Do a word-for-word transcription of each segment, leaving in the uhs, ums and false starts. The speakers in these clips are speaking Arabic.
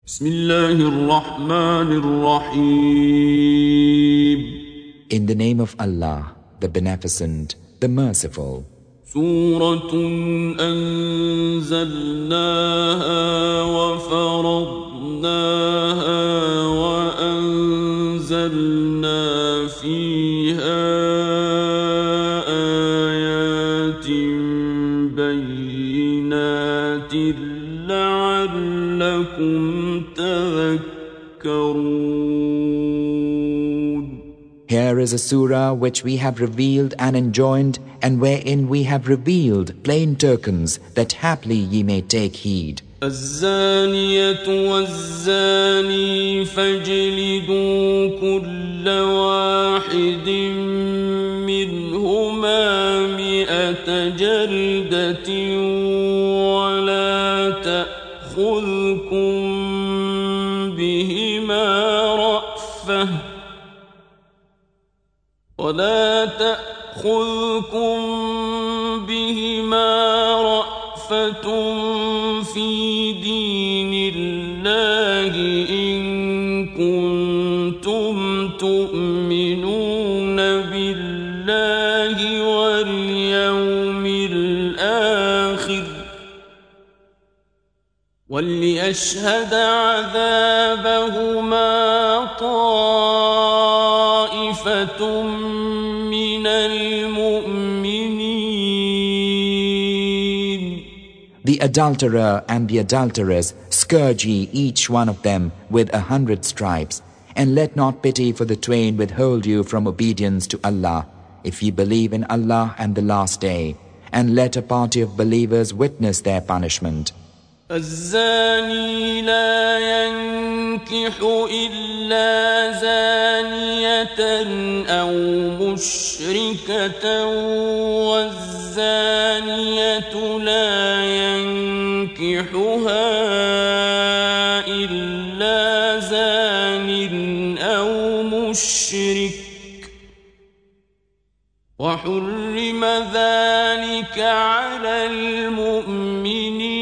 بسم الله الرحمن الرحيم. In the name of Allah, the Beneficent, the Merciful. سورة أنزلناها وفرضناها وأنزلنا فيها آيات بينات لعلكم Here is a surah which we have revealed and enjoined, and wherein we have revealed plain tokens that haply ye may take heed. الزانية والزاني فاجلدوا كل واحد منهما مئة جلدة ولا تأخذكم ولا تأخذكم بهما رأفة في دين الله إن كنتم تؤمنون بالله واليوم الآخر وليشهد عذابهما طائفة من المؤمنين. The adulterer and the adulteress scourge ye each one of them with a hundred stripes, and let not pity for the twain withhold you from obedience to Allah, if ye believe in Allah and the last day, and let a party of believers witness their punishment. الزاني لا ينكح إلا زانية أو مشركة والزانية لا ينكحها إلا زان أو مشرك وحرم ذلك على المؤمنين.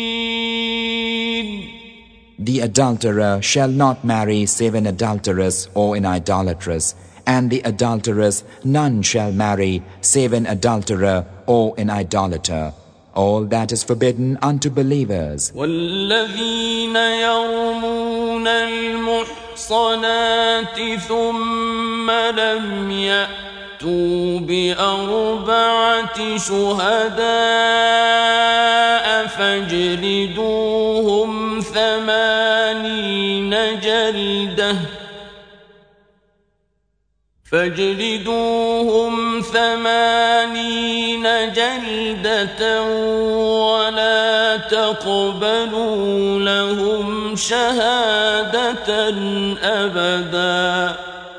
The adulterer shall not marry save an adulteress or an idolatress, and the adulteress none shall marry save an adulterer or an idolater. All that is forbidden unto believers. وَالَّذِينَ يَرْمُونَ الْمُحْصَنَاتِ ثُمَّ لَمْ يَأْتُوا بِأَرْبَعَةِ شُهَدَاءَ فَاجْلِدُوهُمْ ثَمَانِينَ جَلْدَةً فاجلدوهم ثمانين جلدة ولا تقبلوا لهم شهادة أبدا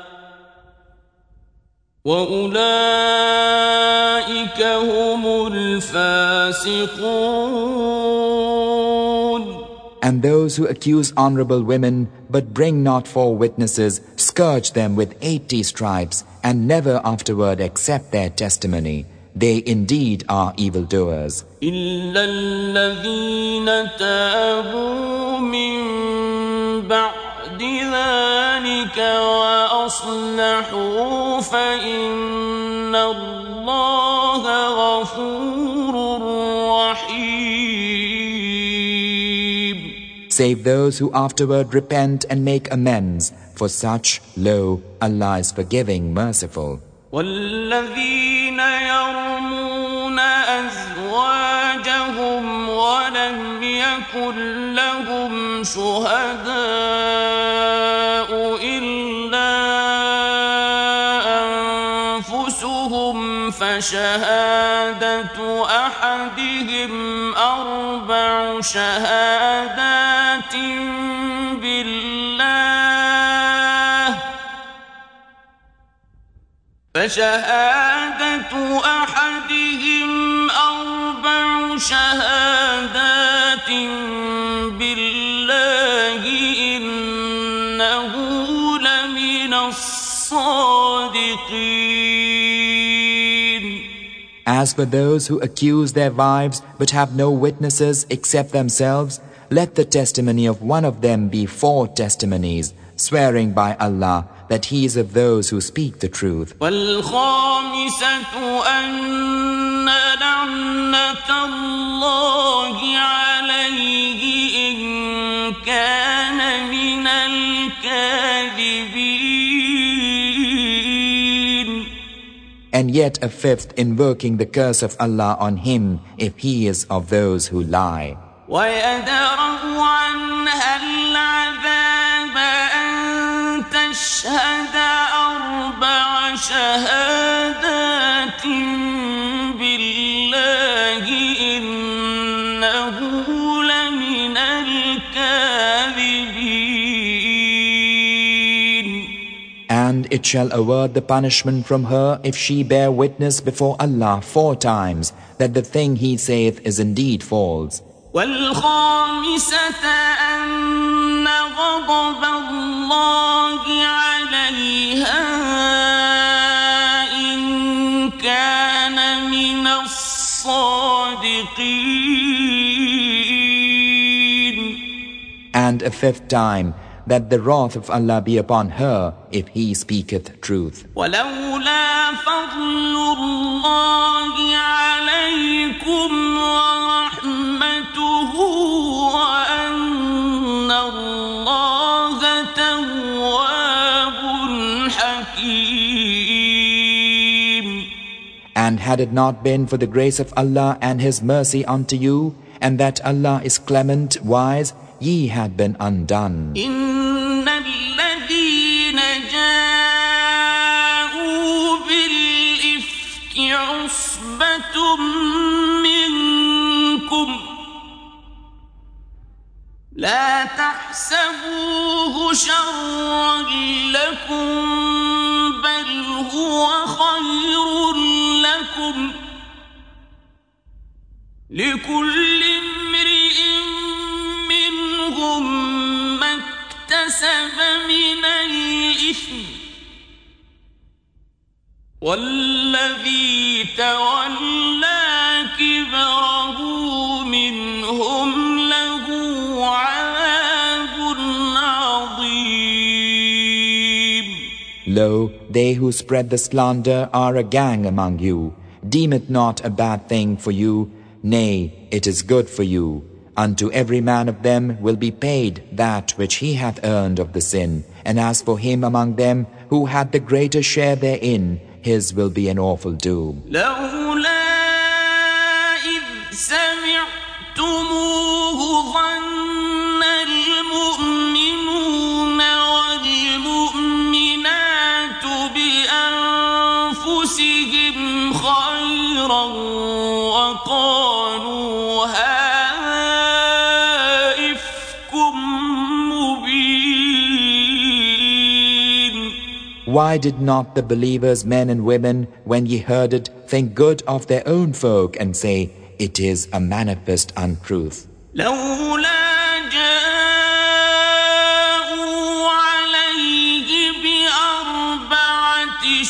وأولئك هم الفاسقون. And those who accuse honorable women but bring not four witnesses, scourge them with eighty stripes, and never afterward accept their testimony. They indeed are evildoers. إِلَّا الَّذِينَ تَابُوا مِن بَعْدِ ذَلِكَ وَأَصْلَحُوا فَإِنَّ اللَّهَ غَفُورٌ رَّحِيمٌ. Save those who afterward repent and make amends. For such, lo, Allah is forgiving, merciful. وَالَّذِينَ يَرْمُونَ أَزْوَاجَهُمْ وَلَمْ يَكُنْ لَهُمْ شُهَدَاءُ إِلَّا أَنفُسُهُمْ فَشَهَادَةُ أَحَدِهِمْ أَرْبَعُ شَهَادَاتٍ بِاللَّهِ فشهادة أحدهم أربع شهادات بالله إنه لمن الصادقين. As for those who accuse their wives but have no witnesses except themselves, let the testimony of one of them be four testimonies, swearing by Allah that he is of those who speak the truth. وَالْخَامِسَةُ أَنَّ لَعْنَةَ اللَّهِ عَلَيْهِ إِن كَانَ مِنَ الْكَاذِبِينَ. And yet a fifth, invoking the curse of Allah on him if he is of those who lie. وَيَدْرَأُ عَنْهَا الْعَذَابَ أَن تَشْهَدَ أَرْبَعَ شَهَادَاتٍ بِاللَّهِ إِنَّهُ لَمِنَ الْكَاذِبِينَ. And it shall award the punishment from her if she bear witness before Allah four times that the thing he saith is indeed false. وَالْخَامِسَةَ أَنَّ غَضَبَ اللَّهِ عَلَيْهَا إِن كَانَ مِنَ الصَّادِقِينَ. And a fifth time, that the wrath of Allah be upon her if he speaketh truth. وَلَوْلَا فَضْلُ اللَّهِ عَلَيْكُمْ وَرَحْمَتُهُ وَأَنَّ اللَّهَ تَوَّابٌ حَكِيمٌ. And had it not been for the grace of Allah and his mercy unto you, and that Allah is clement, wise, ye had been undone. إِنَّ الَّذِينَ جَاءُوا بِالْإِفْكِ عُصْبَةٌ مِّنكُمْ لَا تَحْسَبُوهُ شَرًّا لَّكُمْ بَلْ هُوَ خَيْرٌ لَّكُمْ لِكُلِّ امْرِئٍ منهم ما اكتسب من الإثم والذي تولى كبره منهم له عذاب عظيم. Lo, they who spread the slander are a gang among you. Deem it not a bad thing for you, nay, it is good for you. Unto every man of them will be paid that which he hath earned of the sin, and as for him among them who had the greater share therein, his will be an awful doom. لولا إذ سمعتموه ظن المؤمنون والمؤمنات بأنفسهم خيرا وقالوا Why did not the believers, men and women, when ye heard it, think good of their own folk and say, it is a manifest untruth? لولا جاءوا عليه بأربعة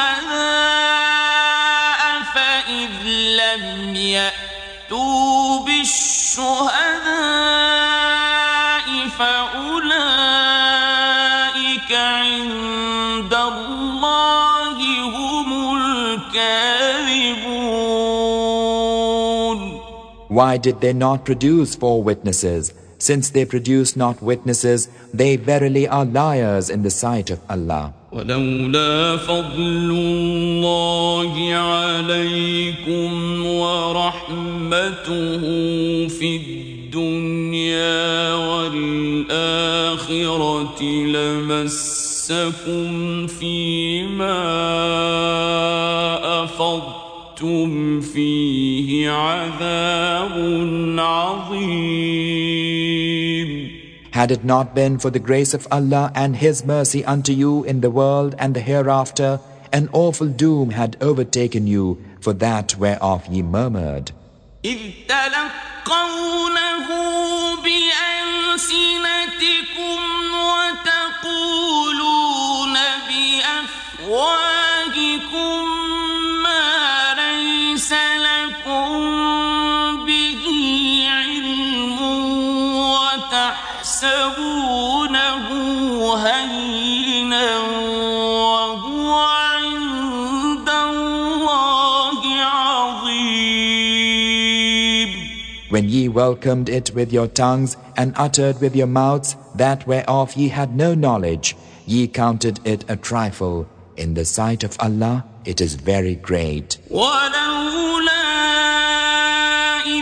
شهداء فإذ لم يأتوا بالشهداء فأولئك عند الله هم الكاذبون. Why did they not produce four witnesses? Since they produce not witnesses, they verily are liars in the sight of Allah. ولولا فضل الله عليكم ورحمته في الدنيا والآخرة لمسكم فيما أفضتم فيه عذاب عظيم. Had it not been for the grace of Allah and His mercy unto you in the world and the hereafter, an awful doom had overtaken you for that whereof ye murmured. إذ تلقونه بألسنتكم وتقولون بأفواهكم ما ليس لكم به علم When ye welcomed it with your tongues and uttered with your mouths that whereof ye had no knowledge, ye counted it a trifle. In the sight of Allah, it is very great. ولولا إذ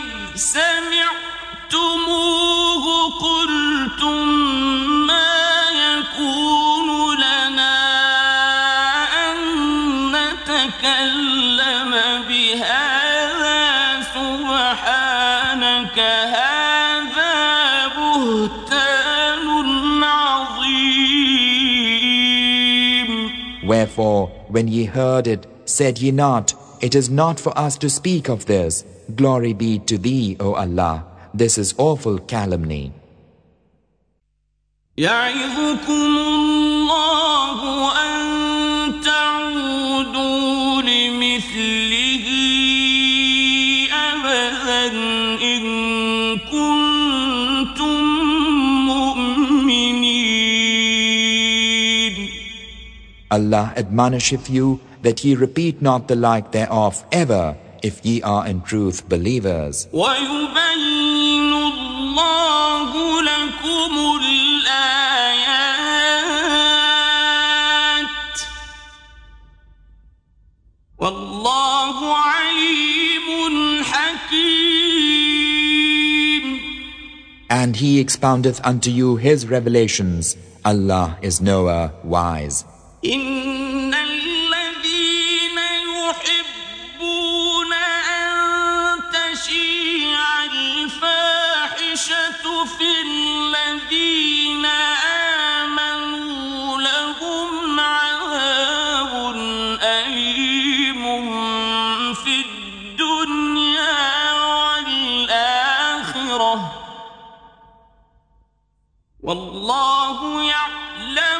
سمعتموه قلتم ما يكون لنا أن نتكلم بهذا سبحانك هذا بهتان عظيم. Wherefore, when ye heard it, said ye not, it is not for us to speak of this. Glory be to thee, O Allah. This is awful calumny. يعظكم الله أن تعودوا لمثله أبدا إن كنتم مؤمنين. Allah admonisheth you that ye repeat not the like thereof ever, if ye are in truth believers. ويبين الله لكم الآيات والله عليم حكيم. And he expoundeth unto you his revelations. Allah is knower, wise. إن الذين يحبون أن تشيع الفاحشة في الذين آمنوا لهم عذاب أليم في الدنيا والآخرة والله يعلم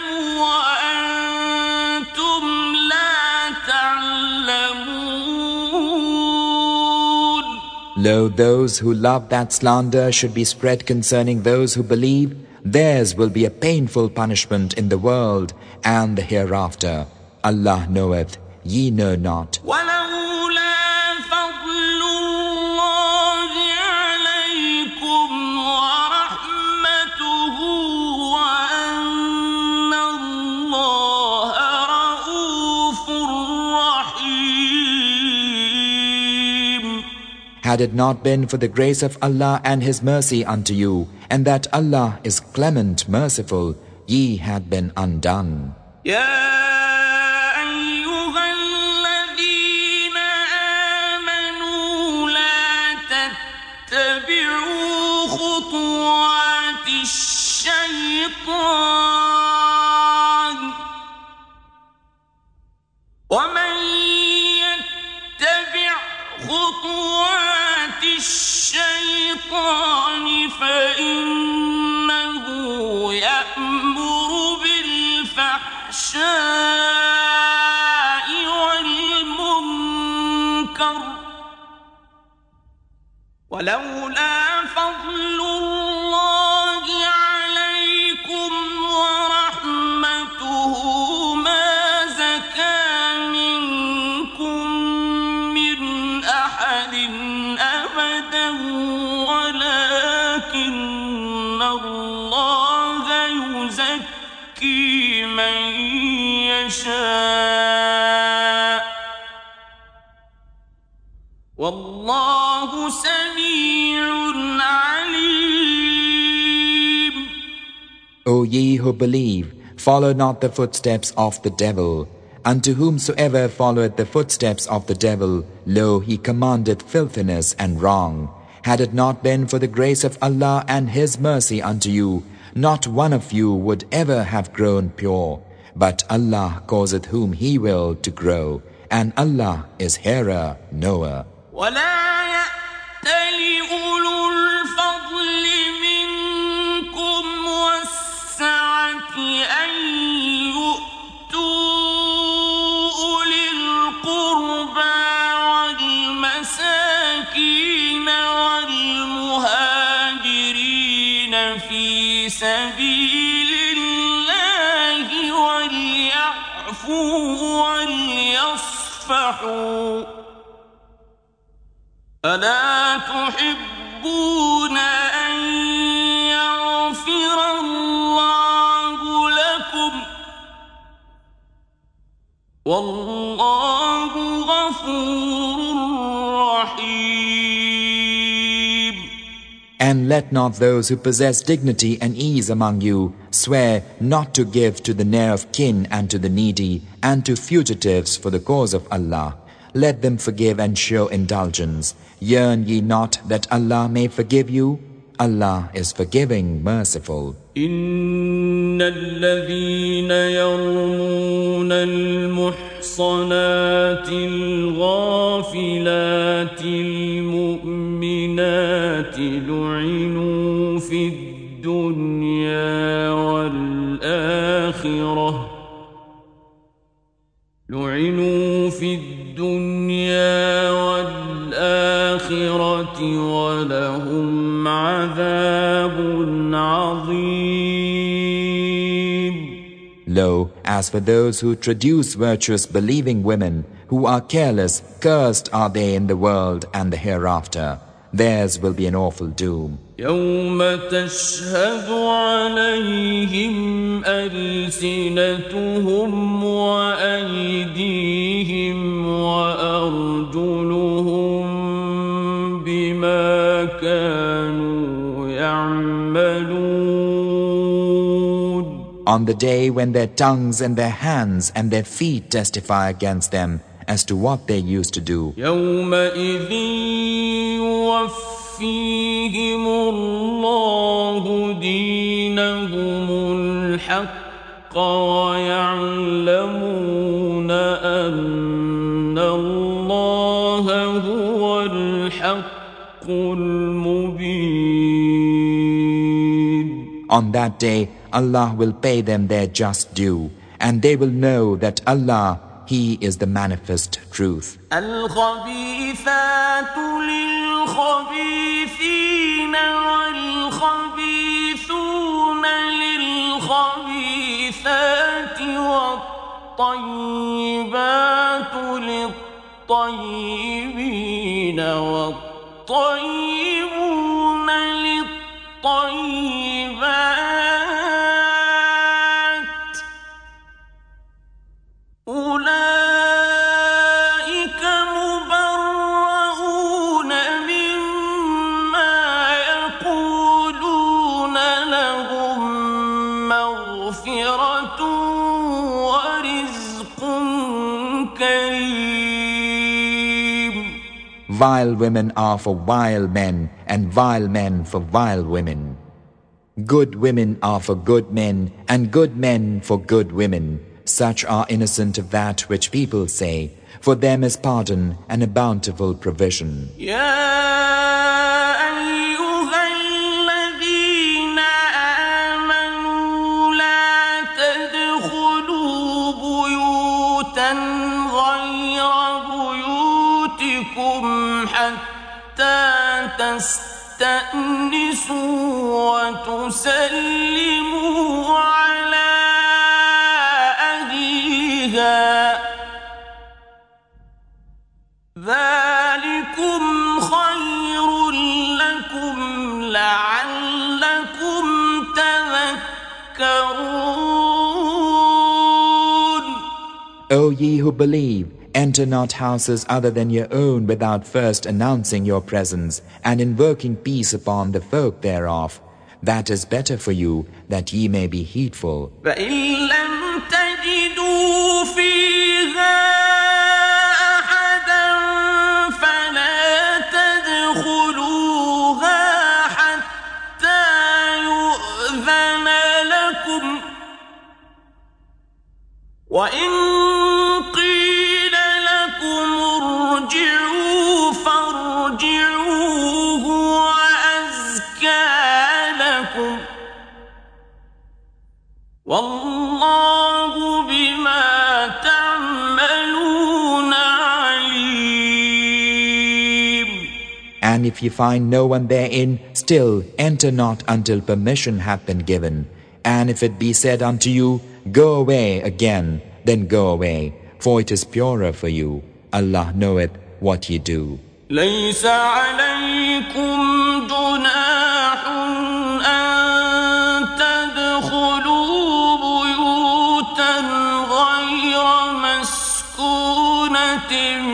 وأنتم لا تعلمون. Lo, those who love that slander should be spread concerning those who believe, theirs will be a painful punishment in the world and the hereafter. Allah knoweth, ye know not. ولولا فضل الله عليكم ورحمته وأن الله رؤوف رحيم. Had it not been for the grace of Allah and His mercy unto you, and that Allah is clement, merciful, ye had been undone. يا أيها الذين آمنوا لا تتبعوا خطوات الشيطان ومن يتبع خطوات الشيطان فإنه يأمر بالفحشاء والمنكر ولولا فضل الله عليكم ورحمته ما زكى منكم من أحد أبدا ولكن الله يزكي من يشاء والله سميع عليم. O ye who believe, follow not the footsteps of the devil. Unto whomsoever followeth the footsteps of the devil, lo, he commandeth filthiness and wrong. Had it not been for the grace of Allah and His mercy unto you, not one of you would ever have grown pure. But Allah causeth whom He will to grow, and Allah is hearer, knower. ولا يأتل أولو الفضل منكم والسعة أن يؤتوا أولي القربى والمساكين والمهاجرين في سبيل الله وليعفوا وليصفحوا ألا تحبون تحبون أن يغفر الله لكم والله غفور رحيم. And let not those who possess dignity and ease among you swear not to give to the near of kin and to the needy and to fugitives for the cause of Allah. Let them forgive and show indulgence. Yearn ye not that Allah may forgive you? Allah is forgiving, merciful. إن الذين يرمون المحصنات الغافلات المؤمنات لعنوا في الدنيا والآخرة لعنوا في الدنيا والآخرة ولهم عذاب عظيم. Lo, as for those who traduce virtuous believing women, who are careless, cursed are they in the world and the hereafter. Theirs will be an awful doom. يوم تشهد عليهم ألسنتهم وأيديهم وأرجلهم بما كانوا يعملون. On the day when their tongues and their hands and their feet testify against them as to what they used to do. يومئذ يوفيهم الله دينهم الحق ويعلمون أن الله هو الحق المبين. On that day, Allah will pay them their just due, and they will know that Allah, He is the manifest truth. الخبيثات للخبيثين والخبيثون للخبيثات والطيبات للطيبين والطيبون للطيبات أولئك مبرؤون مما يقولون لهم مغفرة ورزق كريم. Vile women are for vile men, and vile men for vile women. Good women are for good men, and good men for good women. Such are innocent of that which people say. For them is pardon and a bountiful provision. تستأنسوا وتسلموا على أهلها ذلكم خير لكم لعلكم تذكرون. O ye who believe, enter not houses other than your own without first announcing your presence and invoking peace upon the folk thereof. That is better for you, that ye may be heedful. فإن لم تجدوا فيها أحدا فلا تدخلوها حتى يؤذن لكم وإن قيل لكم ارجعوا فارجعوا هو أزكى لكم والله بما تعملون عليم. And if you find no one therein, still enter not until permission hath been given. And if it be said unto you, go away again, then go away, for it is purer for you. Allah knoweth what ye do. ليس عليكم بكم جناح أن تدخلوا بيوتا غير مسكونة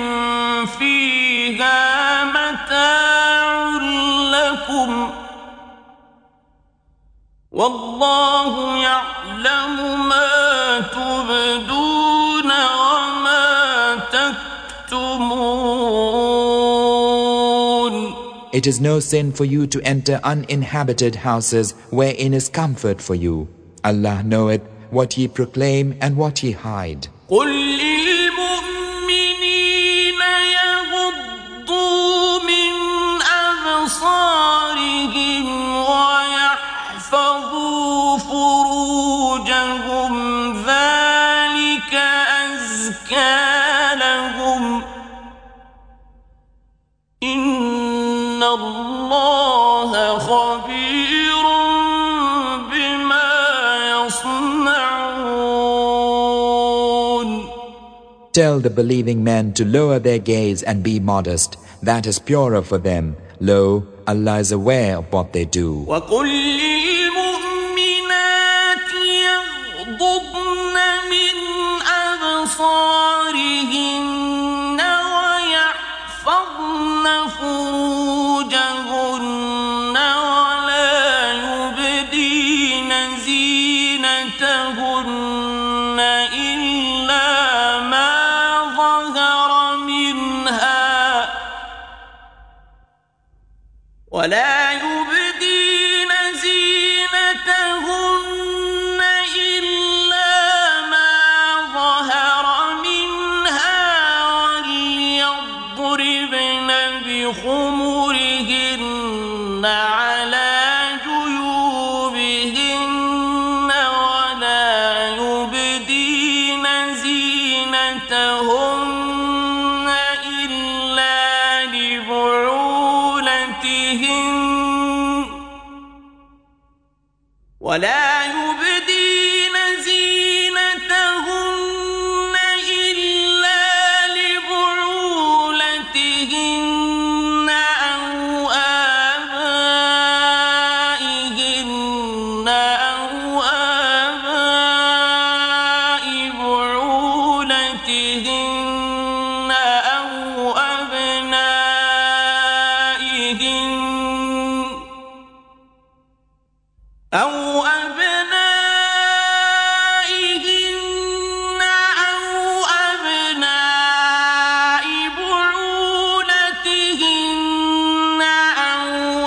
فيها متاع لكم والله يعلم ما تبدون وما تكتمون. It is no sin for you to enter uninhabited houses wherein is comfort for you. Allah knoweth what ye proclaim and what ye hide. قل للمؤمنين يغضوا من أبصارهم ويحفظوا فروجهم ذلك أزكى لهم إن الله خبير بما يصنعون. Tell the believing men to lower their gaze and be modest. That is purer for them. Lo, Allah is aware of what they do. وقل للمؤمنات يغضضن من أبصارهن ويحفظن فروجهن ولا يبدين زينتهن إلا ما ظهر منها ولا يبدين زينتهن إلا ما ظهر منها وليضربن بخمرهن على جيوبهن ولا يبدين زينتهن إلا لبعولتهن ولا يبدين زينتهن إلا لبعولتهن أو آبائهن أو آباء بعولتهن أو أبنائهن أو أبنائهن أو أبناء بعولتهن أو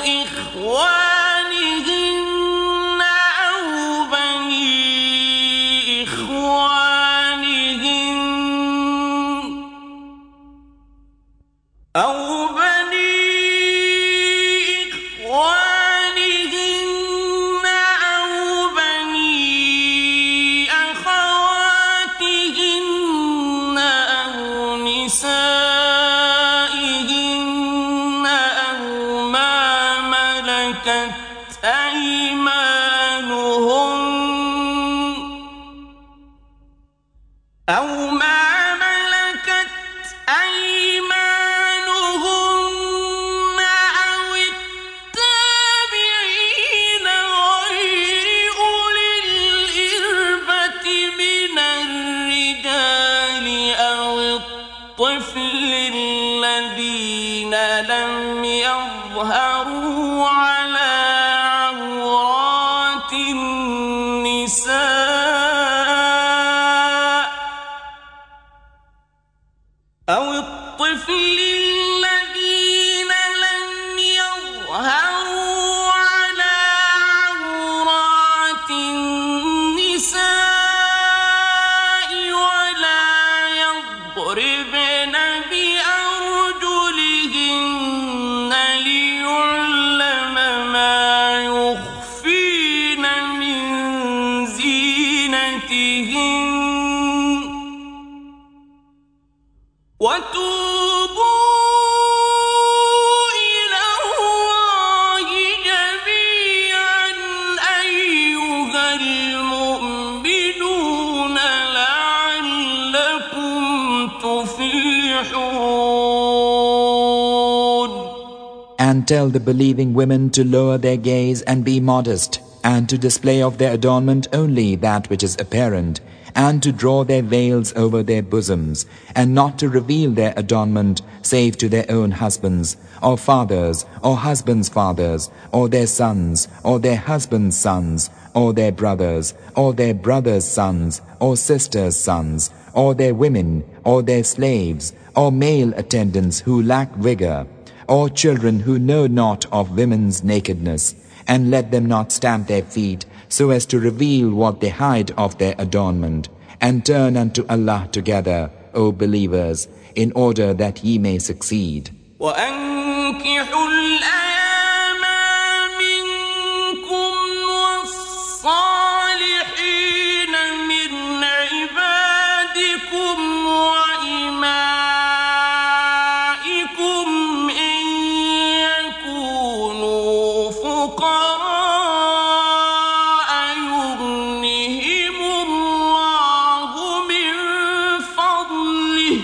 إخوانهن أو بني إخوانهن أو بني إخوانهن أو بني أخواتهن أو نسائهن أو ما ملكت أيمانهن أو ما ملكت أيمانهن أو التابعين غير أولي الإربة من الرجال أو الطفل الذين لم يظهروا على عورات النساء أو الطفل الذين لم يظهروا على عورات النساء ولا يضربن بأرجلهن ليعلم ما يخفين من زينتهن وتوبوا إلى الله جميعا أيها المؤمنون لعلكم تفلحون. And tell the believing women to lower their gaze and be modest, and to display of their adornment only that which is apparent, and to draw their veils over their bosoms, and not to reveal their adornment save to their own husbands, or fathers, or husbands' fathers, or their sons, or their husbands' sons, or their brothers, or their brothers' sons, or sisters' sons, or their women, or their slaves, or male attendants who lack vigor, or children who know not of women's nakedness, and let them not stamp their feet so as to reveal what they hide of their adornment, and turn unto Allah together, O believers, in order that ye may succeed. وأنكحوا الأيام منكم والصالحين من عبادكم وإمائكم إن يكونوا فقراء يغنهم الله من فضله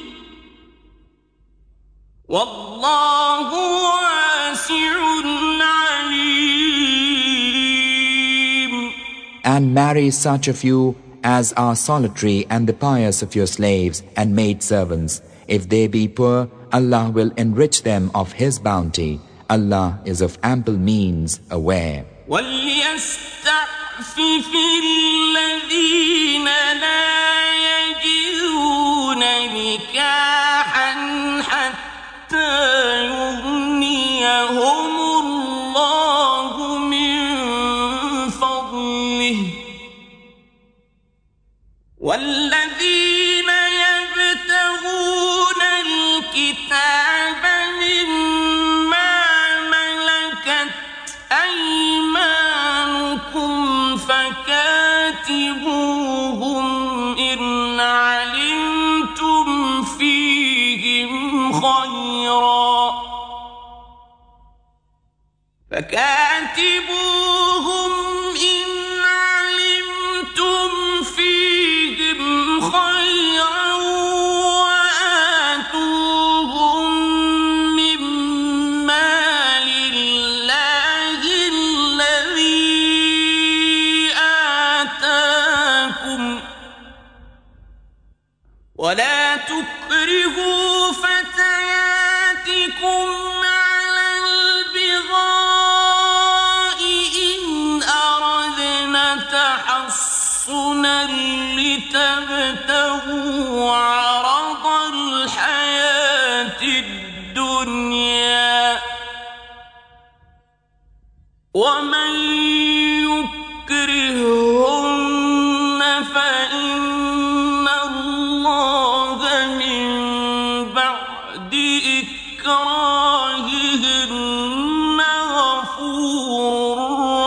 والله واسع عليم. And marry such of you as are solitary and the pious of your slaves and maidservants. If they be poor, Allah will enrich them of His bounty. Allah is of ample means aware. وَلْيَسْتَعْفِفِ الَّذِينَ لَا يَجِدُونَ نِكَاحًا حَتَّى يُغْنِيَهُمُ اللَّهُ مِنْ فَضْلِهِ وَالَّذِينَ يَبْتَغُونَ الْكِتَابَ مِمَّا مَلَكَتْ أَيْمَانُكُمْ فَكَاتِبُوهُمْ إِنْ عَلِمْتُمْ فِيهِمْ خَيْرًا فَكَاتِبُوهُمْ إِنْ عَلِمْتُمْ فِيهِمْ خَيْرًا وَآتُوهُمْ مِنْ مَالِ اللَّهِ الَّذِي آتَاكُمْ وَلَا تُكْرِهُوا فَتَيَاتِكُمْ عَلَى الْبِغَاءِ إِنْ أَرَدْنَ تَحَصُّنًا لِتَبْتَغُوا عَرَضَ الْحَيَاةِ الدُّنْيَا وَمَنْ يُكْرِههُّنَّ فَإِنَّ اللَّهَ مِنْ بَعْدِ إِكْرَاهِهِنَّ غَفُورٌ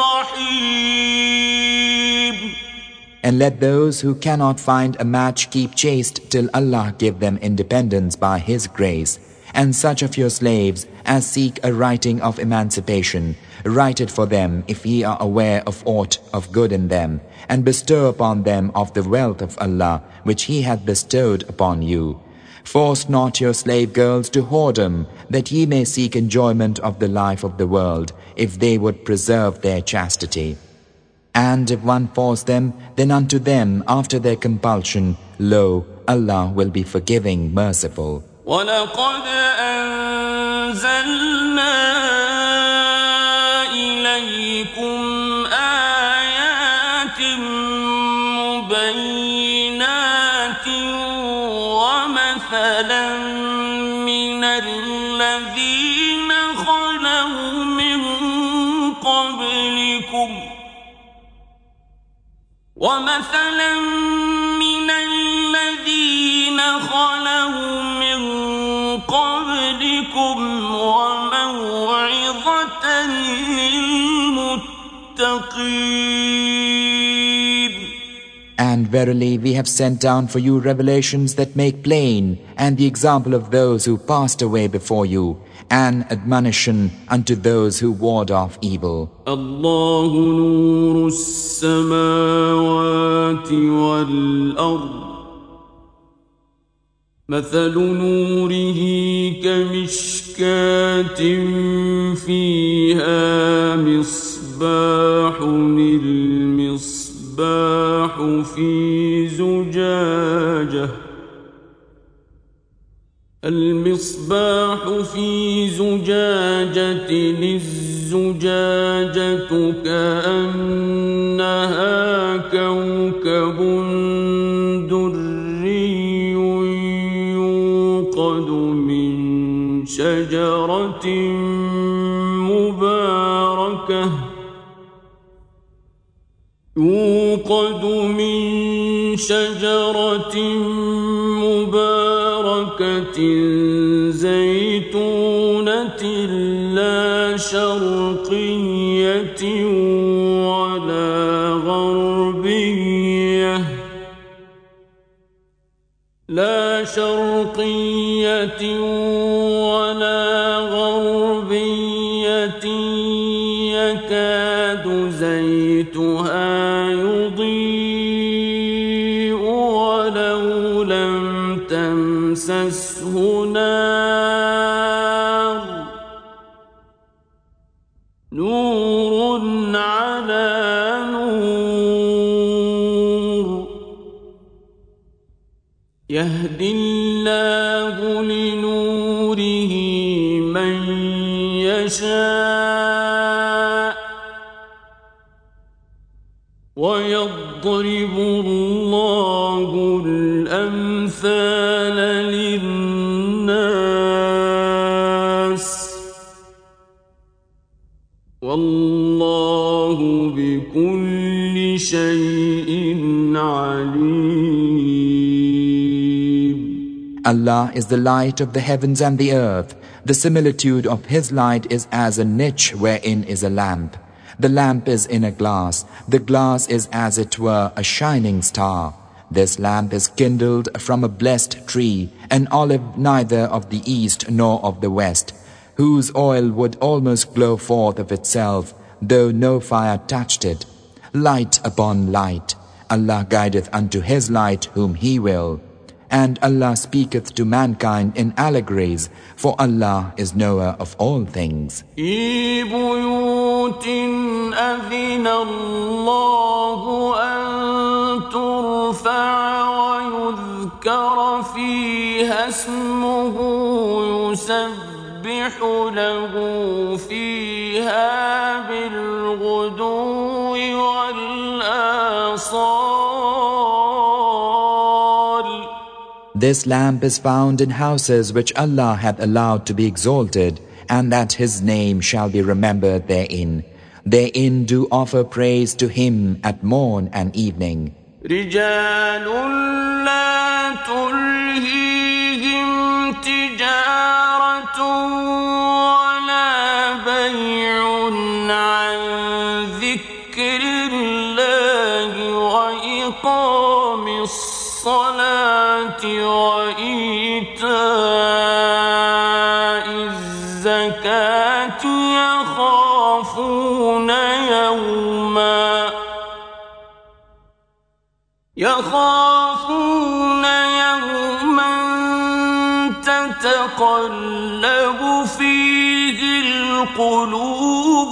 رَحِيمٌ. And let those who cannot find a match keep chaste till Allah give them independence by His grace. And such of your slaves as seek a writing of emancipation, write it for them if ye are aware of aught of good in them, and bestow upon them of the wealth of Allah which He hath bestowed upon you. Force not your slave girls to whoredom, that ye may seek enjoyment of the life of the world, if they would preserve their chastity. And if one force them, then unto them after their compulsion, lo, Allah will be forgiving, merciful. وَلَقَدْ أَنزَلْنَا إِلَيْكُمْ آيَاتٍ مُبَيِّنَاتٍ وَمَثَلًا مِنَ الَّذِينَ خَلَوْا مِنْ قَبْلِكُمْ وَمَثَلًا مِنَ الَّذِينَ خَلَوْا مِنْ قَبْلِكُمْ وَمَوْعِظَةً لِلْمُتَّقِينَ. And verily we have sent down for you revelations that make plain, and the example of those who passed away before you, an admonition unto those who ward off evil. الله نور السماوات والأرض مثل نوره كمشكاة فيها مصباح المصباح في زجاجة المصباح في زجاجة الزجاجة كأنها كوكب دري يوقد من شجرة مباركة يوقد من شجرة مباركة زيتونة لا شرقية ولا غربية لا شرقية ولا غربية يكاد زيتها يضيء ولو لم تمسسه نار نور على نور يهدي الله لنوره من يشاء ويضرب الله الأمثال للناس والله بكل شيء عليم. Allah is the light of the heavens and the earth. The similitude of His light is as a niche wherein is a lamp. The lamp is in a glass. The glass is as it were a shining star. This lamp is kindled from a blessed tree, an olive neither of the east nor of the west, whose oil would almost glow forth of itself, though no fire touched it. Light upon light. Allah guideth unto His light whom He will. And Allah speaketh to mankind in allegories, for Allah is knower of all things. في بيوت أذن الله أن ترفع ويذكر فيها اسمه يسبح له فيها بالغدو والآصال. This lamp is found in houses which Allah hath allowed to be exalted, and that His name shall be remembered therein. Therein do offer praise to Him at morn and evening. رجال لا تلهيهم تجارة ولا بيع عن ذكر الله وإقام الصلاة وإيتاء الزكاة يخافون يوما يخافون يوما تتقلب فيه القلوب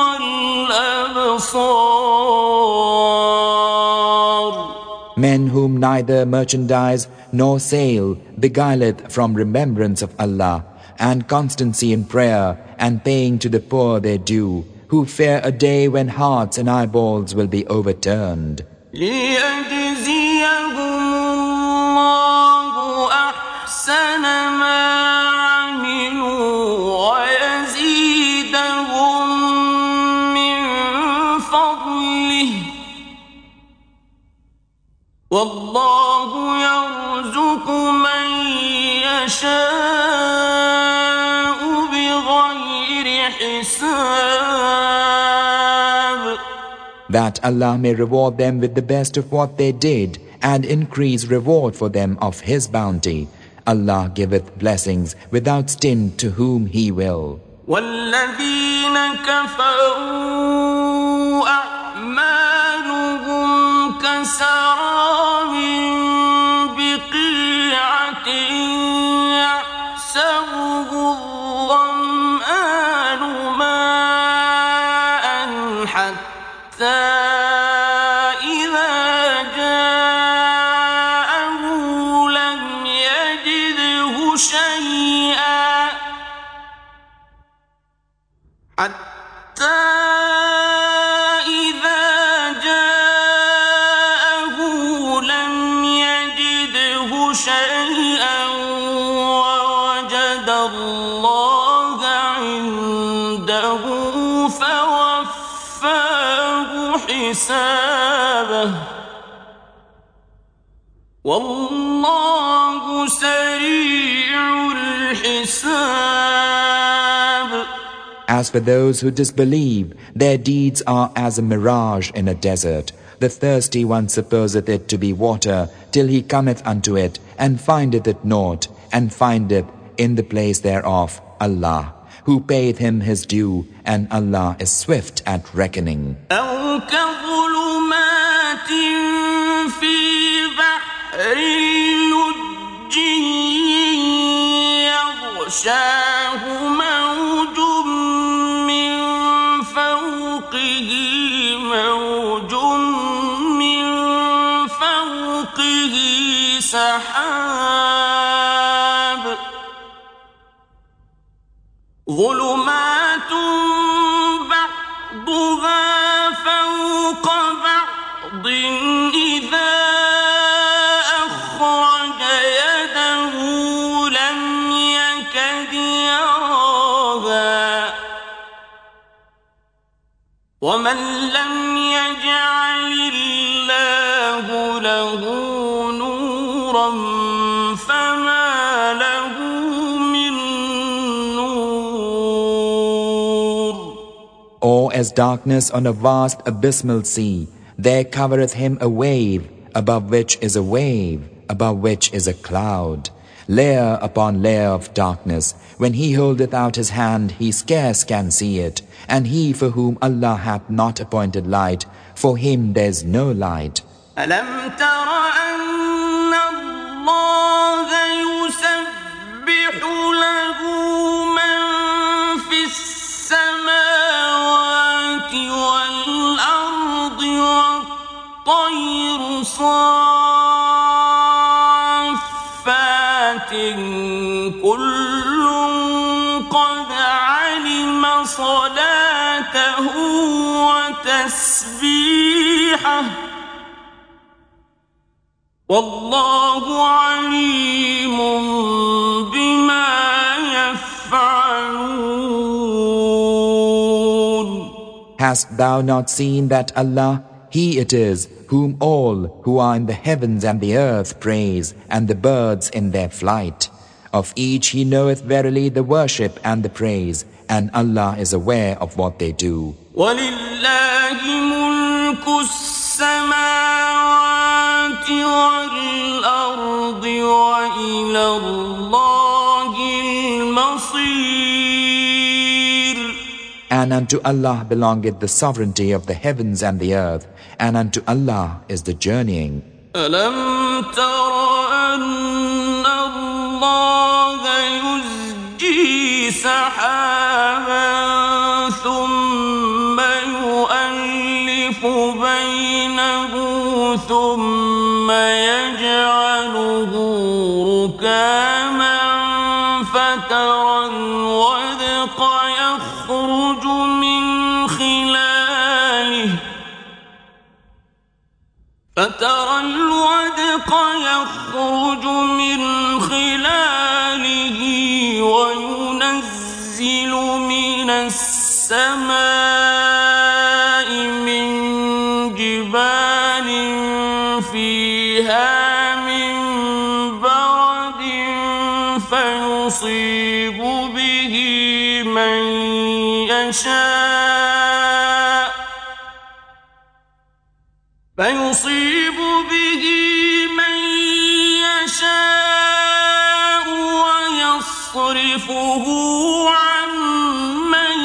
والأبصار. Men whom neither merchandise nor sale beguileth from remembrance of Allah, and constancy in prayer and paying to the poor their due, who fear a day when hearts and eyeballs will be overturned. ليجزيهم الله أحسن ما عملوا ويزيدهم من فضله والله يرزق من يشاء بغير حساب. That Allah may reward them with the best of what they did, and increase reward for them of His bounty. Allah giveth blessings without stint to whom He will. والذين كفروا أعمالهم كسراب بقيعة حسابه والله سريع الحساب. As for those who disbelieve, their deeds are as a mirage in a desert. The thirsty one supposeth it to be water, till he cometh unto it, and findeth it naught, and findeth in the place thereof Allah, who paid him his due, and Allah is swift at reckoning. أو كظلمات في بحر لجي يغشاه موج من فوقه موج من فوقه سحاب ظلمات بعضها فوق بعض إذا أخرج يده لم يكد يراها ومن لم يجعل الله له نورا فما له من نور. Or as darkness on a vast abysmal sea, there covereth him a wave, above which is a wave, above which is a cloud. Layer upon layer of darkness. When he holdeth out his hand, he scarce can see it. And he for whom Allah hath not appointed light, for him there is no light. ألم تر أن الله يسبح له من في السماوات والأرض والطير صافات كل قد علم صلاته وتسبيحه والله عليم بما يفعلون. Hast thou not seen that Allah, He it is whom all who are in the heavens and the earth praise, and the birds in their flight? Of each He knoweth verily the worship and the praise, and Allah is aware of what they do. وَلِلَّهِ مُلْكُ السَّمَاوَاتِ وَالْأَرْضِ وَإِلَى اللَّهِ الْمَصِيرُ. And unto Allah belongeth the sovereignty of the heavens and the earth, and unto Allah is the journeying. أَلَمْ تَرَ أَنَّ اللَّهَ يُزْجِي سَحَابًا ثُمَّ يُؤَلِّفُ بَيْنَهُ ثُمَّ يَجْعَلُهُ رُكَامًا فَتَرَى الْوَدْقَ يَخْرُجُ مِنْ خِلَالِهِ فترى الودق يخرج من خلاله وينزل من السماء من جبال فيها من برد فيصيب به من يشاء فيصيب به من يشاء ويصرفه عن من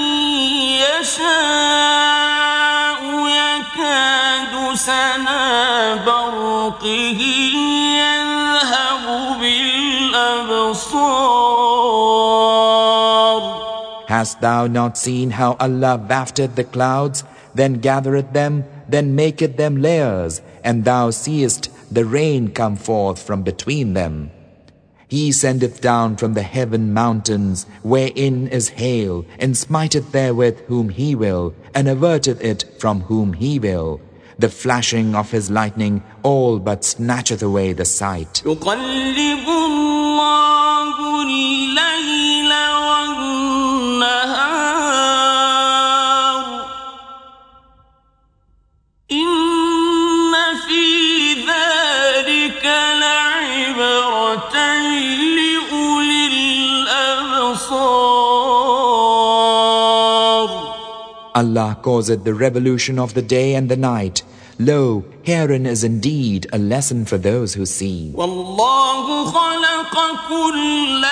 يشاء يكاد سنا برقه يذهب بالأبصار. Hast thou not seen how Allah wafteth the clouds, then gathereth them, then maketh them layers, and thou seest the rain come forth from between them. He sendeth down from the heaven mountains, wherein is hail, and smiteth therewith whom He will, and averteth it from whom He will. The flashing of His lightning all but snatcheth away the sight. يقلب الله الليل والنهار Allah causeth the revolution of the day and the night. Lo, herein is indeed a lesson for those who see. وَاللَّهُ خَلَقَ كُلَّ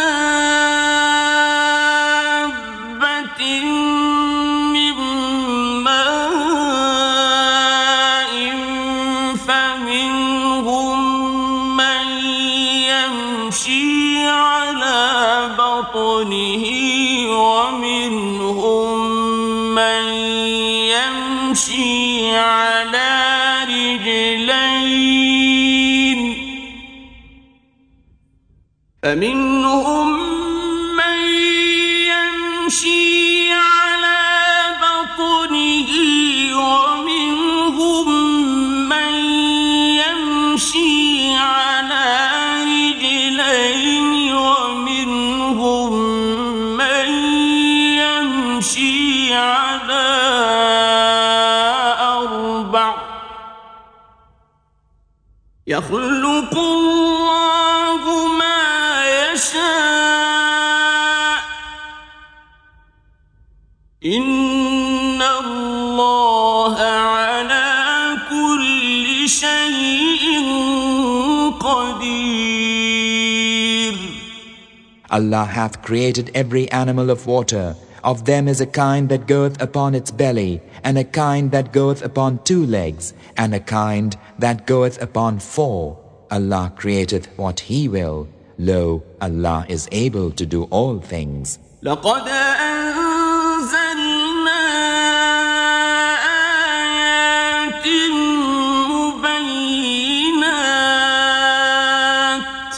دَابَّةٍ مِّن مَّاءٍ فَمِنْهُم مَّن يَمْشِي عَلَى بَطْنِهِ وَمِنْهُم مَّن يَمْشِي عَلَى رِجْلَيْنِ فمنهم من يمشي على بطنه ومنهم من يمشي على رجلين ومنهم من يمشي على أربع يخلق الله ما يشاء إن الله على كل شيء قدير. Allah hath created every animal of water. Of them is a kind that goeth upon its belly, and a kind that goeth upon two legs, and a kind that goeth upon four. Allah createth what He will. Lo, Allah is able to do all things. لقد أنزلنا آيات مبينات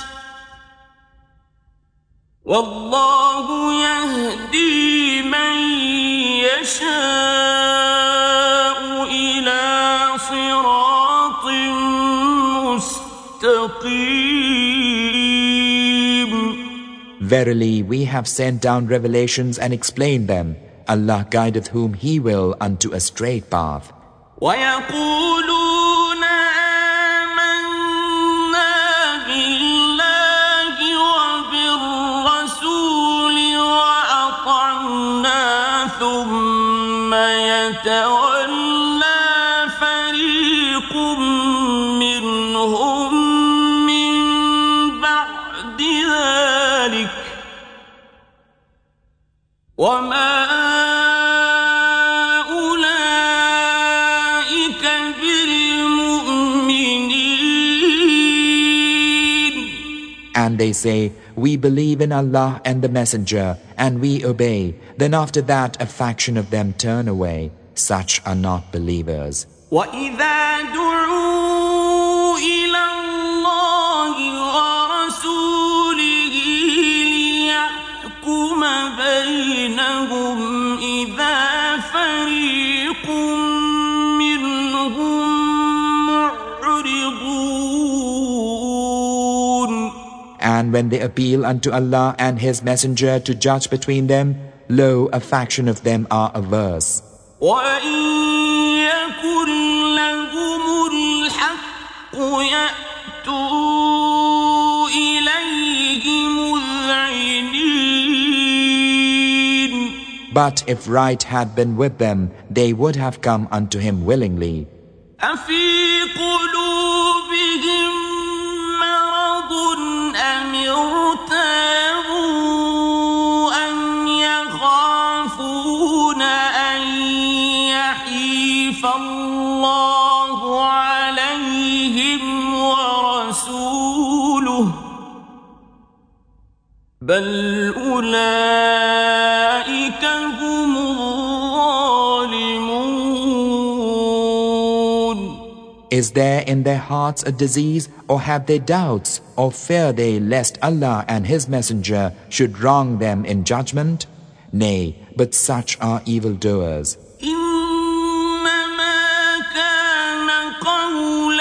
والله يهدي من يشاء إلى صراط مستقيم. Verily, we have sent down revelations and explained them. Allah guideth whom He will unto a straight path. وَيَقُولُونَ آمَنَّا بِاللَّهِ وَبِالرَّسُولِ وَأَطَعْنَا ثُمَّ يَتَوَلَّى فَرِيقٌ مِّنْهُم مِّن بَعْدِ ذَلِكَ وَمَا أُولَئِكَ بِالْمُؤْمِنِينَ. And they say, we believe in Allah and the Messenger, and we obey. Then after that a faction of them turn away. Such are not believers. وَإِذَا دُعُوا إِلَى اللَّهِ وَرَسُولِهِ لِيَحْكُمَ بَيْنَهُمْ إِذَا فَرِيقٌ مِّنْهُم مُّعْرِضُونَ. And when they appeal unto Allah and His Messenger to judge between them, lo, a faction of them are averse. وَإِن يَكُن لَّهُمُ الْحَقُّ يَأْتُوا إِلَيْهِ مُذْعِنِينَ. But if right had been with them, they would have come unto Him willingly. أَفِي قُلُوبِهِم مَّرَضٌ أَمِ ارْتَابُوا أَمْ يَخَافُونَ أَن يَحِيفَ اللَّهُ عَلَيْهِمْ وَرَسُولُهُ بَلْ أُولَئِكَ هُمُ الظَّالِمُونَ. Is there in their hearts a disease, or have they doubts, or fear they lest Allah and His Messenger should wrong them in judgment? Nay, but such are evildoers. إنما كان قول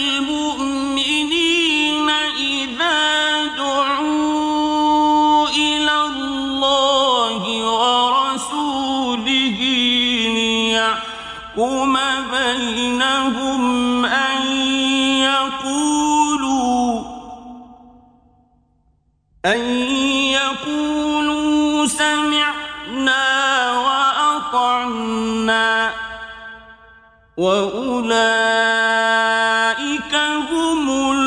المؤمنين إذا دعوا إلى الله ورسوله ليحكم بينهم أن يقولوا أن يقولوا سمعنا وأطعنا عنا وأولئك هم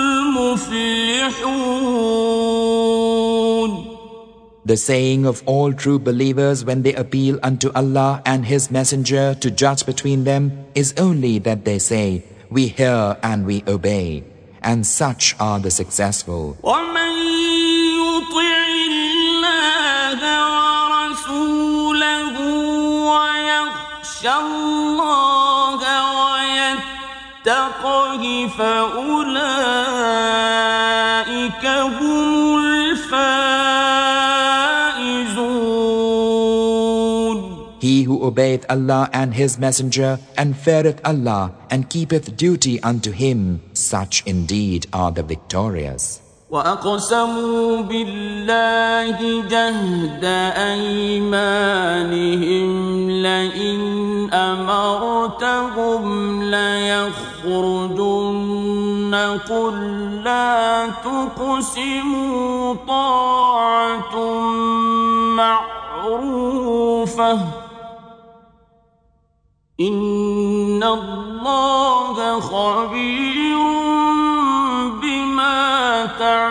المفلحون. The saying of all true believers when they appeal unto Allah and His Messenger to judge between them is only that they say, "We hear and we obey," and such are the successful. ومن يطع الله ورسوله ويخشى الله ويتقه فأولئك هم الفائزون. He who obeyeth Allah and His Messenger and feareth Allah and keepeth duty unto Him, such indeed are the victorious. وأقسموا بالله جهد أيمانهم لئن أمرتهم ليخرجن قل لا تقسموا طاعة معروفة إن الله خبير بما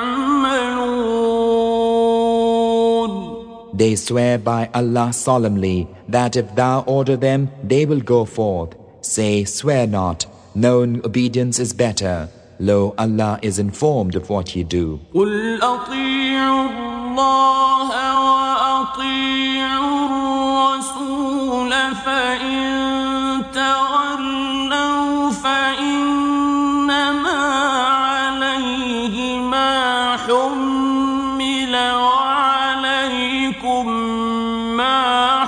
تعملون. They swear by Allah solemnly that if thou order them, they will go forth. Say, swear not. Known obedience is better. Lo, Allah is informed of what ye do. قل أطيعوا الله وأطيعوا الرسول فإن تولوا فإنما عليه ما حمل وعليكم ما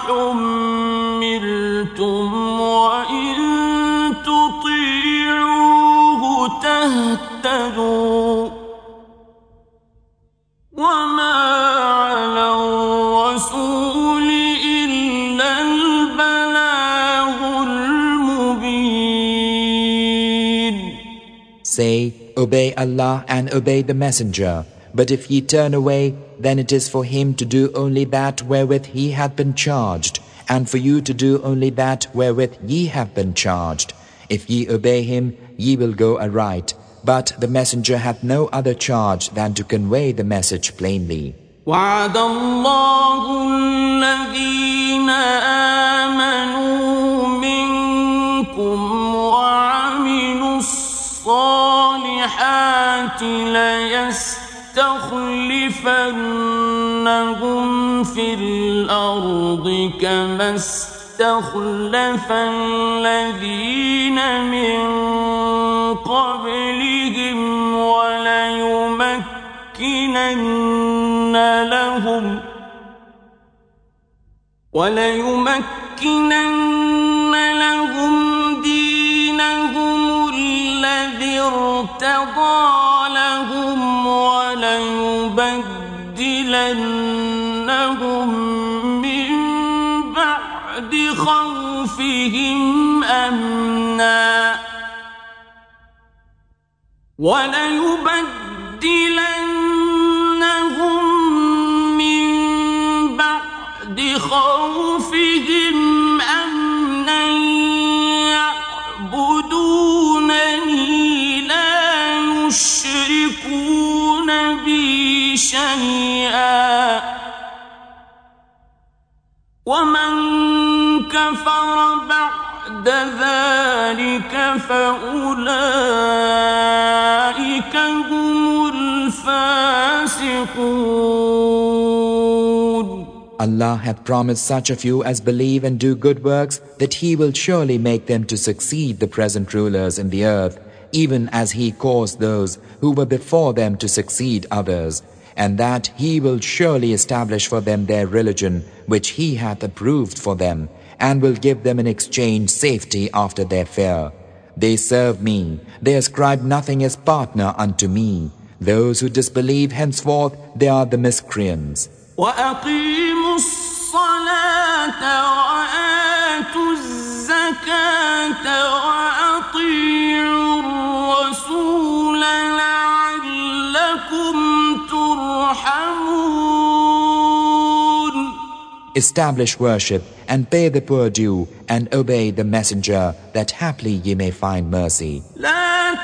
حملتم وإن تطيعوه تهتدوا وما على الرسول إلا البلاغ المبين. Say, obey Allah and obey the Messenger. But if ye turn away, then it is for him to do only that wherewith he hath been charged, and for you to do only that wherewith ye have been charged. If ye obey him, ye will go aright. But the Messenger hath no other charge than to convey the message plainly. وعد الله الذين آمنوا منكم وعملوا الصالحات ليستخلفنهم في الأرض كما استخلف الذين من قبلهم وليمكنن لهم وليمكنن لهم دينهم الذي ارتضى لهم وليبدلنهم من بعد خوفهم أمنا وليبدلنهم من بعد خوفهم أمنا يعبدونني لا يشركون بي شيئا ومن كفر بعد ذلك فأولئك هم الفاسقون. Allah hath promised such of you as believe and do good works that He will surely make them to succeed the present rulers in the earth, even as He caused those who were before them to succeed others, and that He will surely establish for them their religion which He hath approved for them, and will give them in exchange safety after their fear. They serve me, they ascribe nothing as partner unto me. Those who disbelieve henceforth, they are the miscreants. وأقيموا الصلاة وآتوا الزكاة وأطيعوا الرسول لعلكم ترحمون. Establish worship and pay the poor due, and obey the messenger, that haply ye may find mercy. لا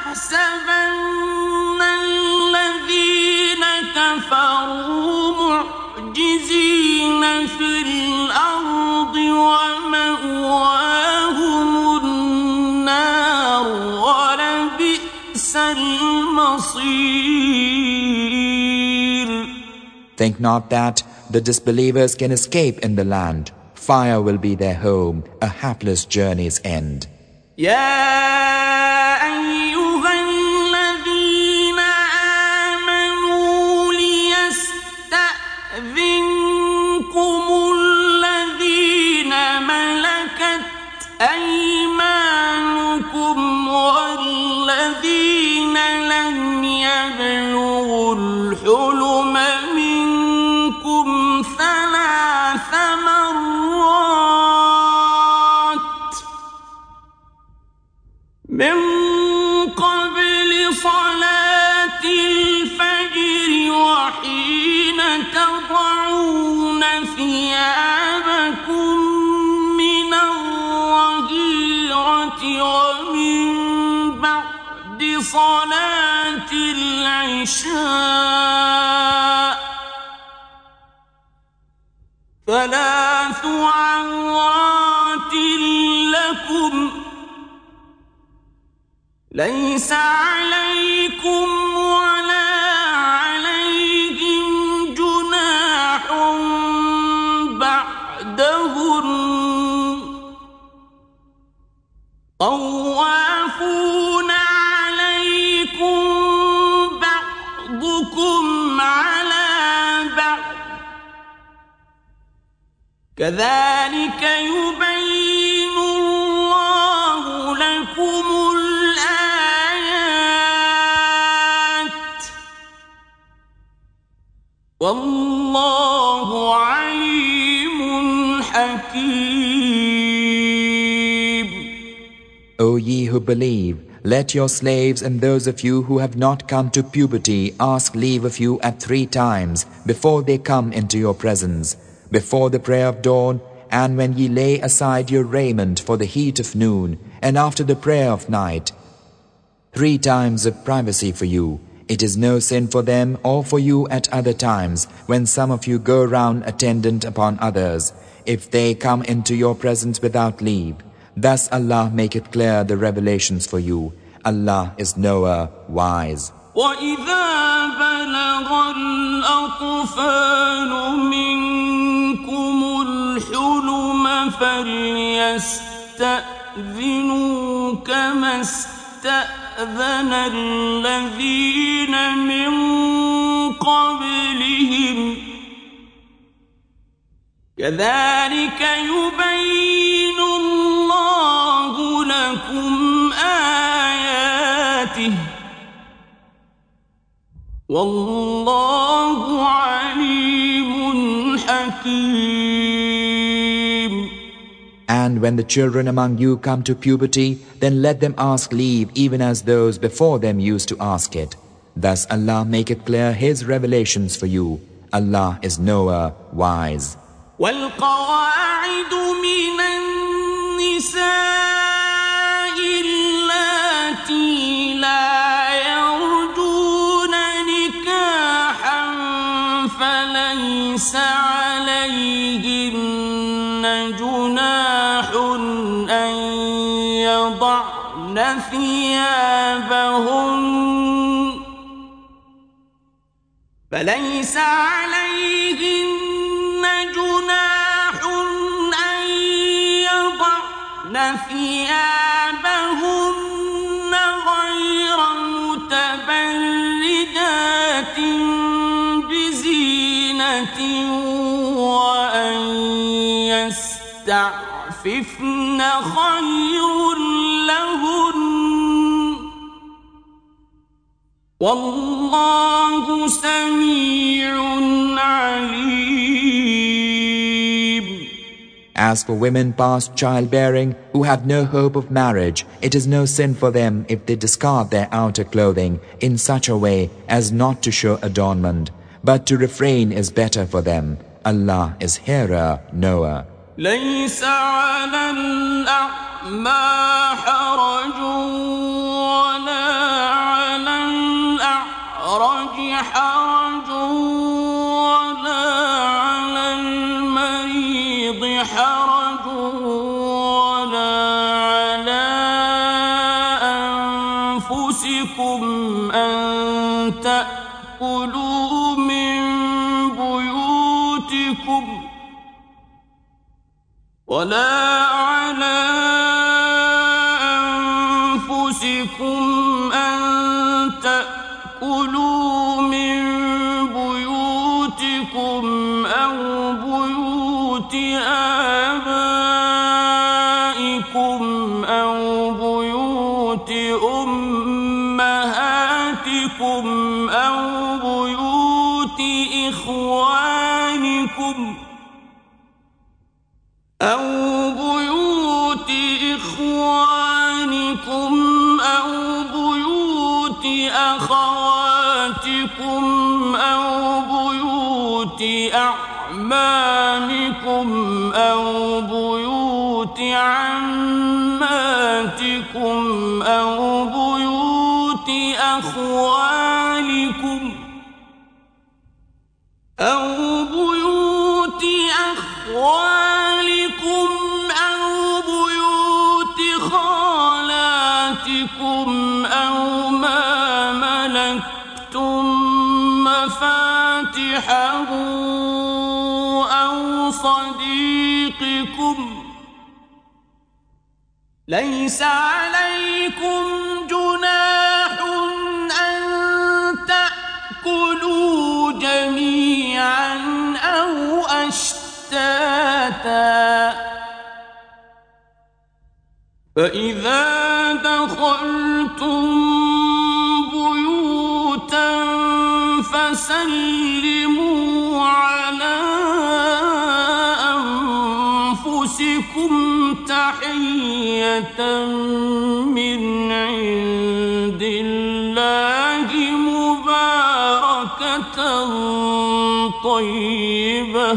تحسبن الذين كفروا معجزين في الأرض ومأواهم النار ولبئس المصير. Think not that the disbelievers can escape in the land. Fire will be their home, a hapless journey's end. يا أيها الذين آمنوا ليستأذنكم الذين ملكت أيمانكم والذين لم يبلغوا الحلم منكم ثلاث مرات من قبل صلاة الفجر وحين تضعون ثيابكم من الظهيرة ومن بعد صلاة العشاء ثلاث عورات لكم ليس عليكم ولا عليهم جناح بعدهن طوافون عليكم بعضكم على بعض كذلك يبين الله لكم الآيات والله عليم حكيم. O ye who believe, let your slaves and those of you who have not come to puberty ask leave of you at three times before they come into your presence, before the prayer of dawn, and when ye lay aside your raiment for the heat of noon, and after the prayer of night. Three times of privacy for you. It is no sin for them or for you at other times, when some of you go round attendant upon others, if they come into your presence without leave. Thus Allah maketh clear the revelations for you. Allah is knower, wise. وَإِذَا بَلَغَ الْأَطْفَالُ مِنكُمُ الْحُلُمَ فَلْيَسْتَأْذِنُوا كَمَا اسْتَأْذَنَ الَّذِينَ مِن قَبْلِهِمْ كَذَلِكَ يُبَيِّنُ اللَّهُ لَكُمْ آيَاتِهِ وَاللَّهُ عَلِيمٌ حَكِيمٌ. And when the children among you come to puberty, then let them ask leave even as those before them used to ask it. Thus Allah maketh clear His revelations for you. Allah is knower, wise. وَالْقَوَاعِدُ مِنَ النِّسَاءِ اللَّاتِي لَا يَرْجُونَ نِكَاحًا فَلَيْسَ عَلَيْهِنَّ جُنَاحٌ أَن يَضَعْنَ ثِيَابَهُنَّ فَلَيْسَ عَلَيْهِنَّ جُنَاحٌ أَن يَضَعْنَ ثِيَابَهُنَّ غَيْرَ مُتَبَرِّجَاتٍ بِزِينَةٍ وَأَن يَسْتَعْفِفْنَ خَيْرٌ لَهُنَّ وَاللَّهُ سَمِيعٌ عَلِيمٌ. As for women past childbearing who have no hope of marriage, it is no sin for them if they discard their outer clothing in such a way as not to show adornment, but to refrain is better for them. Allah is hearer, knower. ليس على الأعمى حرج ولا على الأعرج حرج ولا على المريض حرج ولا على أنفسكم أن تأكلوا من بيوتكم ولا على أنفسكم أن تأكلوا من بيوتكم أو بيوت آبائكم أو بيوت أمهاتكم أو بيوت إخوانكم أو بيوت إخوانكم أو بيوت أخواتكم أو بيوت أعمامكم أو بيوت عماتكم أو بيوت أخوالكم أو بيوت أخوالكم أو بيوت خالاتكم أو ما ملكتم مفاتحه أو صديقكم ليس عليكم جناح أن تأكلوا جميعا أو أشتاتا فإذا دخلتم بيوتا فسلموا على أنفسكم تحية من عند الله مباركة طيبة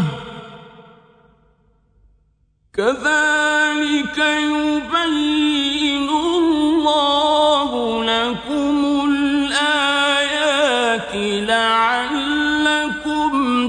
كذلك يبين الله لكم الآيات لعلكم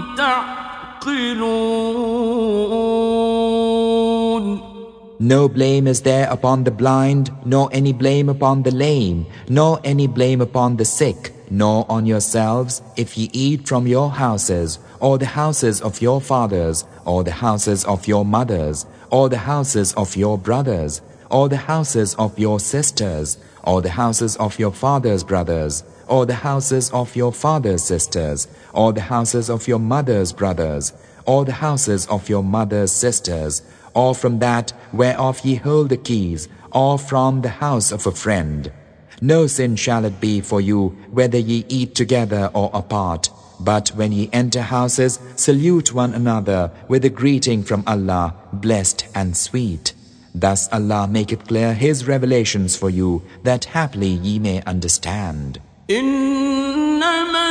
تعقلون. No blame is there upon the blind, nor any blame upon the lame, nor any blame upon the sick, nor on yourselves if ye eat from your houses, or the houses of your fathers, or the houses of your mothers, or the houses of your brothers, or the houses of your sisters, or the houses of your father's brothers, or the houses of your father's sisters, or the houses of your mother's brothers, or the houses of your mother's sisters, or from that whereof ye hold the keys, or from the house of a friend. No sin shall it be for you, whether ye eat together or apart. But when ye enter houses, salute one another with a greeting from Allah, blessed and sweet. Thus Allah maketh clear His revelations for you, that haply ye may understand. إنما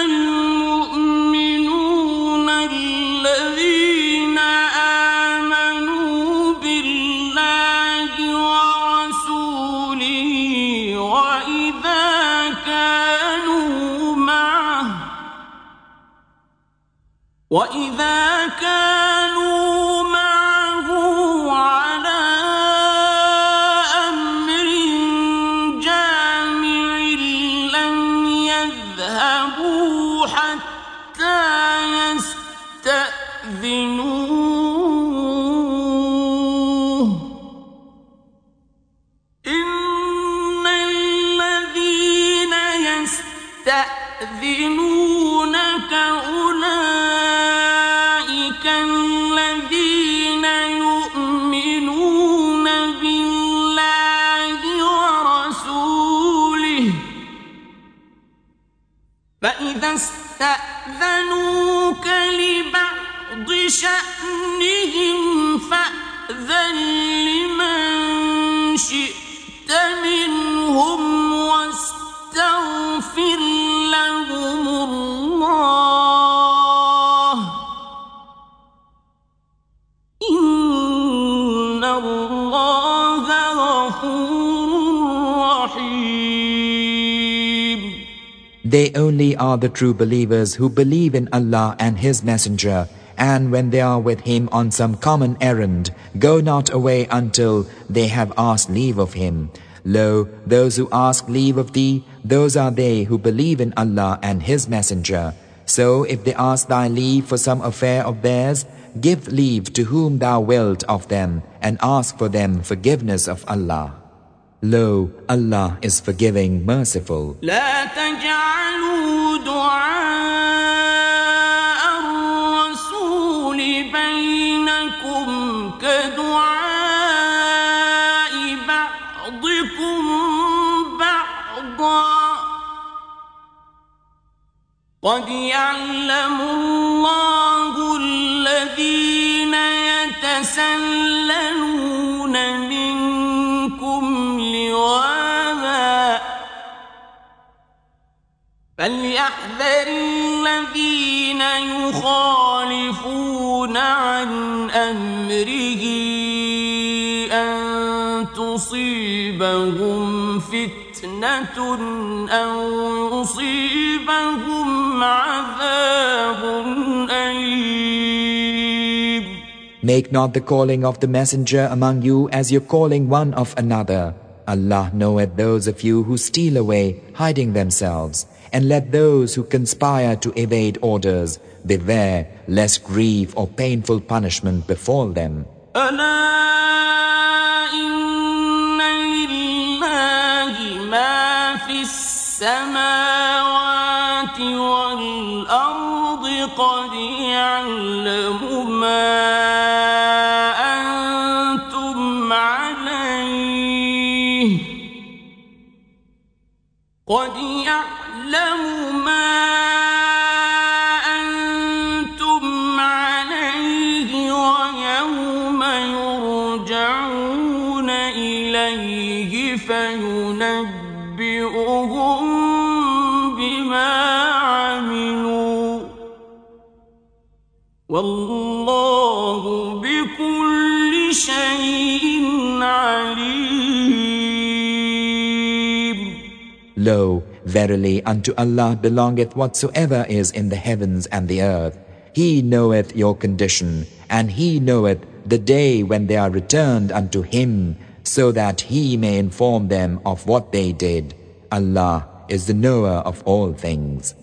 المؤمنون الذين آمنوا بالله ورسوله وإذا كانوا معه وإذا كانوا معه على أمر جامع لم يذهبوا حتى يستأذنوه إن الذين يستأذنونك أولئك الذين يؤمنون بالله ورسوله فإذا استأذنوك لبعض شأنهم فأذن لمن شئت منهم واستغفر لهم الله إن They only are the true believers who believe in Allah and His Messenger, and when they are with Him on some common errand, go not away until they have asked leave of Him. Lo, those who ask leave of thee, those are they who believe in Allah and His Messenger. So if they ask thy leave for some affair of theirs, give leave to whom thou wilt of them, and ask for them forgiveness of Allah. Lo, Allah is forgiving, merciful. لا تجعلوا دعاء الرسول بينكم كدعاء بعضكم بعضا قد يعلم الله الذين يتسللون منكم لواذا فليحذر الذين يخالفون عن أمره أن تصيبهم فتنة أو يصيبهم عذاب أليم. Make not the calling of the messenger among you as your calling one of another. Allah knoweth those of you who steal away, hiding themselves, and let those who conspire to evade orders beware lest grief or painful punishment befall them. السماوات والأرض قد يعلم ما أنتم عليه قد يعلم ما أنتم عليه ويوم يرجعون إليه فينبئهم بما عملوا والله بكل شيء عليم. Lo, verily unto Allah belongeth whatsoever is in the heavens and the earth. He knoweth your condition, and He knoweth the day when they are returned unto Him, so that He may inform them of what they did. Allah is the knower of all things.